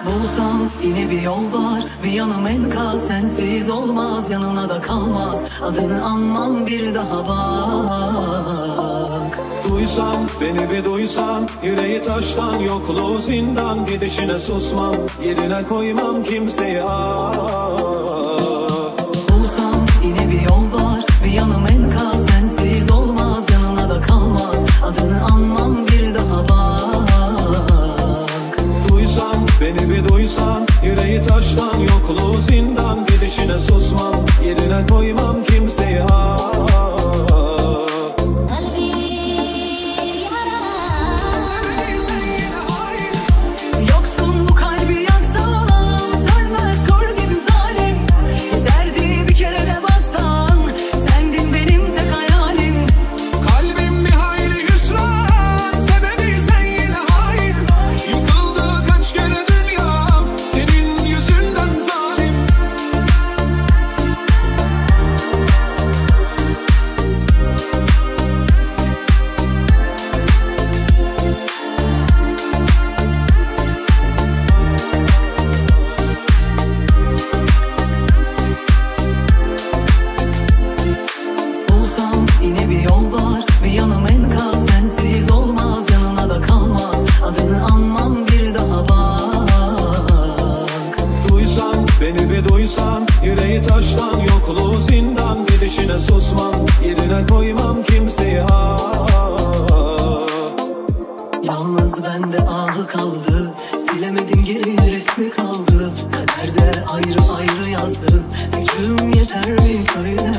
Bulsam yine bir yol var, bir yanım enkaz, sensiz olmaz, yanına da kalmaz, adını anmam bir daha bak. Duysam, beni bir duysan, yüreği taştan, yokluğu zindan, gidişine susmam, yerine koymam kimseyi Bulsam yine bir yol var, bir yanım enkaz, sensiz olmaz, yanına da kalmaz, adını anmam bir daha bak. Duysam, beni bir duysan, yüreği taştan, yokluğu zindan, gidişine susmam, yerine koymam kimseyi Duysan, yüreği taştan, yokluğu zindan, gidişine susmam, yerine koymam kimseyi Yalnız bende ahı kaldı, silemedim geri resmi kaldı, kaderde ayrı ayrı yazdı, gücüm yeter mi söyle.